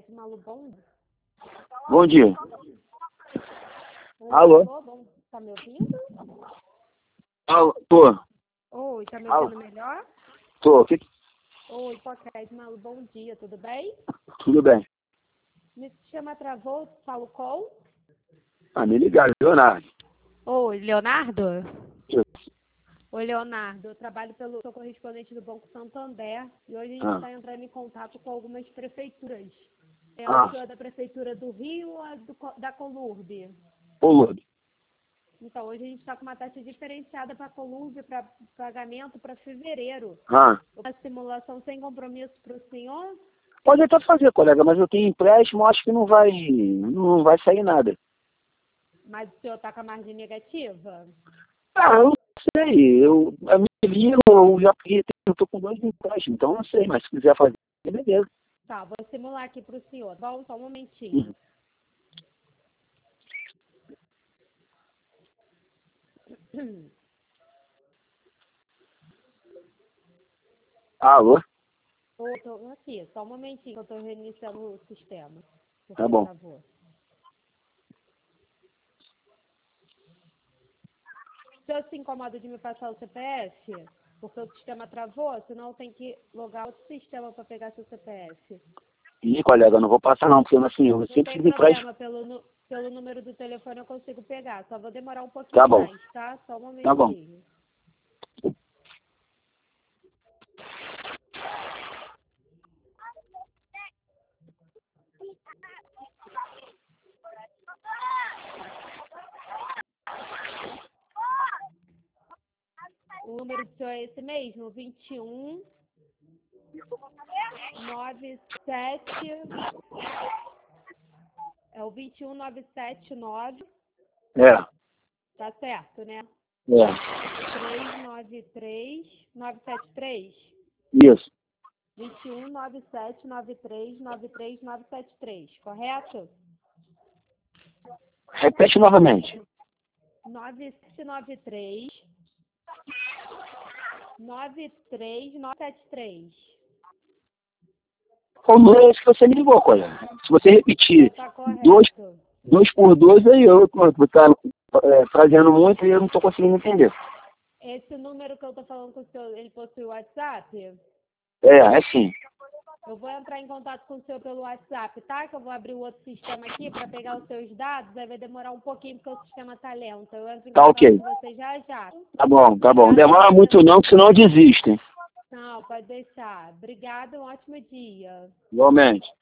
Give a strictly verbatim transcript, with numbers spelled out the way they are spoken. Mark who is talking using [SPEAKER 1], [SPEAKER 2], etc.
[SPEAKER 1] Ed Malu, bom.
[SPEAKER 2] Bom dia.
[SPEAKER 1] Oi,
[SPEAKER 2] Alô?
[SPEAKER 1] tô bom. Tá me ouvindo?
[SPEAKER 2] Alô? Tô.
[SPEAKER 1] Oi, tá me
[SPEAKER 2] Alô?
[SPEAKER 1] ouvindo melhor?
[SPEAKER 2] Tô. Que...
[SPEAKER 1] Oi, Ed Malu, bom dia, tudo bem?
[SPEAKER 2] Tudo bem.
[SPEAKER 1] Me chama Travou, falo com?
[SPEAKER 2] Ah, me ligaram, Leonardo.
[SPEAKER 1] Oi, Leonardo?
[SPEAKER 2] Isso.
[SPEAKER 1] Oi, Leonardo, eu trabalho pelo sou correspondente do Banco Santander e hoje a gente
[SPEAKER 2] Ah.
[SPEAKER 1] está entrando em contato com algumas prefeituras. É
[SPEAKER 2] Ah.
[SPEAKER 1] o senhor da Prefeitura do Rio ou a do, Co- da Colurbe?
[SPEAKER 2] Ô, Lourdes.
[SPEAKER 1] Então, hoje a gente está com uma taxa diferenciada para a Colurbe, para pagamento para fevereiro.
[SPEAKER 2] Ah.
[SPEAKER 1] Uma simulação sem compromisso para o senhor?
[SPEAKER 2] Pode até fazer, colega, mas eu tenho empréstimo, acho que não vai, não vai sair nada.
[SPEAKER 1] Mas o senhor está com a margem negativa?
[SPEAKER 2] Ah, eu não sei. Eu, a minha linha, eu já peguei, eu tô com dois empréstimos, então eu não sei, mas se quiser fazer, beleza.
[SPEAKER 1] Tá, vou simular aqui para o senhor. Bom, só um momentinho. Hum.
[SPEAKER 2] Alô?
[SPEAKER 1] Ô, tô aqui, só um momentinho que eu estou reiniciando o sistema.
[SPEAKER 2] Tá
[SPEAKER 1] Porque
[SPEAKER 2] bom.
[SPEAKER 1] travou. O senhor se incomoda de me passar o C P F? Porque o sistema travou, senão tem que logar outro sistema para pegar seu C P F.
[SPEAKER 2] Ih, colega, eu não vou passar não, porque assim, eu
[SPEAKER 1] Não
[SPEAKER 2] sempre
[SPEAKER 1] tem
[SPEAKER 2] tive empréstimo.
[SPEAKER 1] problema, pelo, nu- pelo número do telefone eu consigo pegar. Só vou demorar um pouquinho
[SPEAKER 2] Tá bom,
[SPEAKER 1] mais, tá? Só um
[SPEAKER 2] tá bom.
[SPEAKER 1] momentinho. O número do senhor é esse mesmo? vinte e um, nove sete. É o vinte e um, nove sete nove.
[SPEAKER 2] É,
[SPEAKER 1] Tá certo, né?
[SPEAKER 2] é,
[SPEAKER 1] três nove três, nove sete três.
[SPEAKER 2] isso.
[SPEAKER 1] vinte e um, nove sete nove três, nove três nove sete três, correto?
[SPEAKER 2] Repete novamente.
[SPEAKER 1] nove sete nove três, nove três nove sete três.
[SPEAKER 2] O número é esse que você me ligou, colega. Se você repetir
[SPEAKER 1] Então tá
[SPEAKER 2] dois,
[SPEAKER 1] correto.
[SPEAKER 2] dois por dois, aí eu vou estar é, fazendo muito e eu não estou conseguindo entender.
[SPEAKER 1] Esse número que eu tô falando com o senhor, ele possui WhatsApp?
[SPEAKER 2] É, é sim.
[SPEAKER 1] Eu vou entrar em contato com o senhor pelo WhatsApp, tá? Que eu vou abrir o outro sistema aqui para pegar os seus dados. Aí vai demorar um pouquinho porque o sistema tá lento. Eu entro em
[SPEAKER 2] Tá
[SPEAKER 1] contato
[SPEAKER 2] ok.
[SPEAKER 1] com você já já.
[SPEAKER 2] Tá bom, tá bom.
[SPEAKER 1] Obrigada,
[SPEAKER 2] Demora
[SPEAKER 1] um
[SPEAKER 2] muito
[SPEAKER 1] ótimo...
[SPEAKER 2] não, que senão eu desisto, hein?
[SPEAKER 1] Não, pode deixar. Obrigada, um ótimo dia.
[SPEAKER 2] Igualmente.